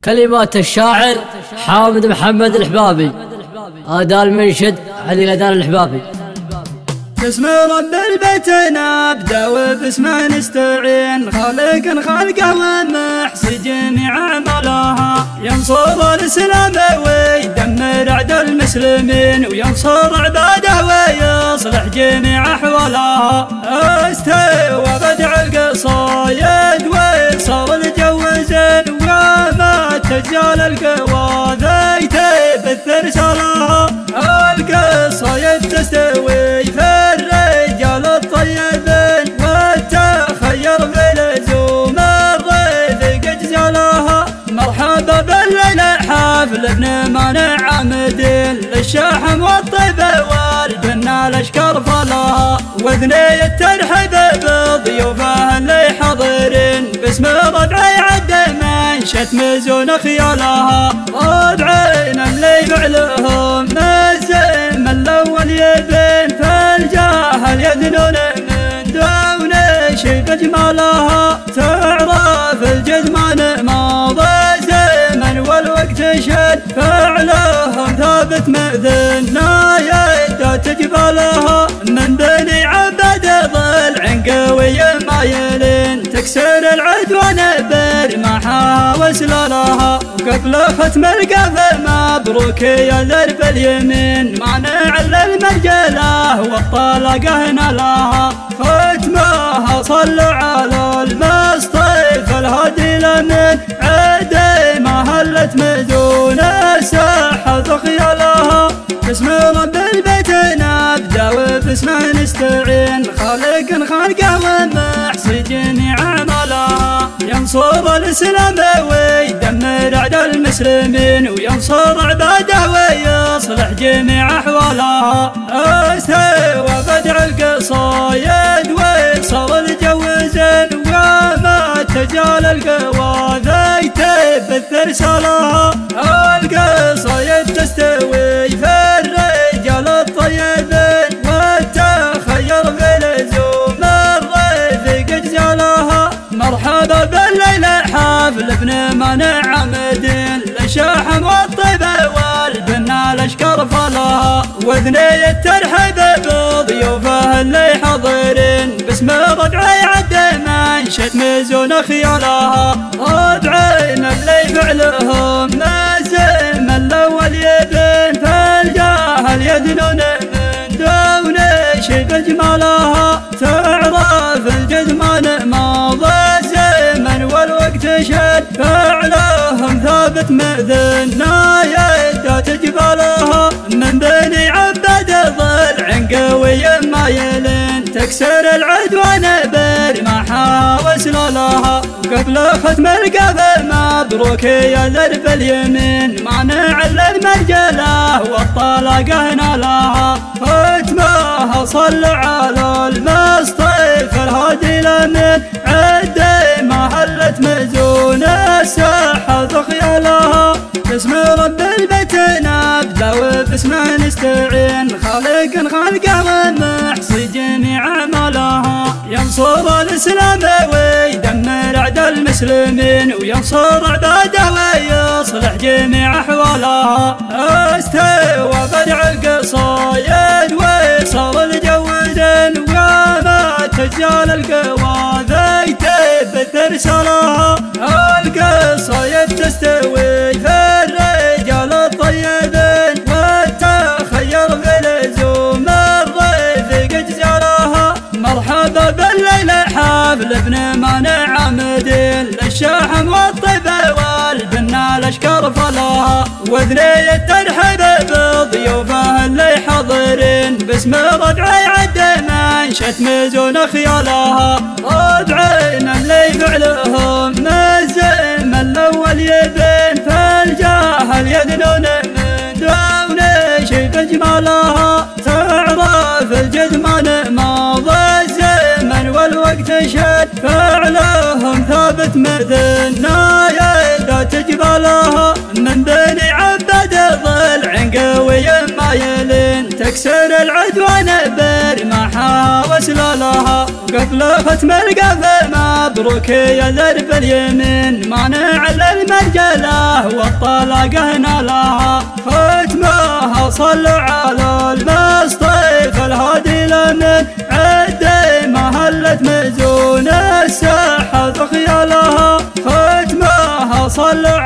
كلمات الشاعر حامد محمد الحبابي، أداء المنشد علي الأدان الحبابي. باسم رب البيت نبدأ وباسمه نستعين، خالقه ومحصي جميع عملها، ينصر الإسلام ويدمر أعداء المسلمين، وينصر عباده ويصلح جميع أحوالها. استوى بدع القصايد وصار الجو زين، وما تجال القواذي تبث رسالها. القصايد تستوي في الرجال الطيبين، والتخير في لزوم الرفيق اجزالها. مرحبا بالليلة حفل ابن مانع عمدين، للشحم والطيب والجنة الاشكر فلها، واثني الترحيب بضيوفه اللي حاضرين، باسم ربعي عد من شتم زون خيالها. ربعين اللي فعلهم الزم الاول يبين، فالجاهل يدنون من دون شيء بجمالها. تعرف الجزمان ماضي زمن والوقت شد، فعلهم ثابت مأذنا يدات جبالها. من بني عبد ضلع قوي مايلين، تكسر العدوان برمحها وسلالها. وقبل ختم القفل مبروك يا ذرب اليمين، مانع للمرجله والطلقه نالها. ختمها صلوا على المصطفى الهادي الامين، عدي ما هلت مدون الساحه خيالها. باسم رب البيت نبدا وباسمه نستعين، خالقه ومحصي جميع عملها، ينصر الاسلام ويدمر اعداء المسلمين، وينصر عباده ويصلح جميع احوالها. استوى بدع القصايد وصار الجو زين، وما تجال القواذي تبث رسالها. القصايد تستوي في الرجال الطيبين، والتخير في لزوم الرفيق اجزالها. مرحبا بالليلة حفل ابن مانع عمدين، للشحم والطيب والجنة الاشكر فلها، واثني الترحيب بضيوفه اللي حاضرين، باسم ربعي عد من شتم زون خيالها. ربعين اللي فعلهم الزم الاول يبين، فالجاهل يدنون من دون شيء بجمالها. تعرف الجزمان ماضي زمن والوقت شد، فعلهم ثابت مأذنا يدات جبالها. من بني عبد ضلع قوي مايلين، تكسر العدوان برمحها وسلالها. وقبل ختم القفل مبروك يا ذرب اليمين، مانع للمرجله والطلقه نالها. ختمها صلوا على المصطفى الهادي الامين، عدي ما هلت مزون الساحه خيالها. باسم رب البيت نبدا وباسمه نستعين، خالقه ومحصي جميع عملها، ينصر الاسلام ويدمر اعداء المسلمين، وينصر عباده ويصلح جميع احوالها. استوى بدع القصايد وصار الجو زين، وما تجال القواذي تبث رسالها. القصايد تستوي في الرجال الطيبين، والتخير في لزوم الرفيق اجزالها. مرحبا بالليلة حفل ابن مانع عمدين، للشحم والطيب والجنة الاشكر فلها، واثني الترحيب بضيوفه اللي حاضرين، باسم ربعي عد من شتم زون خيالها. ربعين اللي فعلهم الزم الاول يبين، فالجاهل يدنون من دون شيء بجمالها. تعرف الجزمان ماضي زمن والوقت شد، فعلهم ثابت مأذنا يدات جبالها. من بني عبد ضلع قوي مايلين، تكسر العدوان برمحها وسلالها. وقبل ختم القفل مبروك يا ذرب اليمين، مانع للمرجله العافية والطلاقة نالها، ختمها صل على المصطفى الهادي لمن عدي ما هلت مزون الساحة خيالها، ختمها صل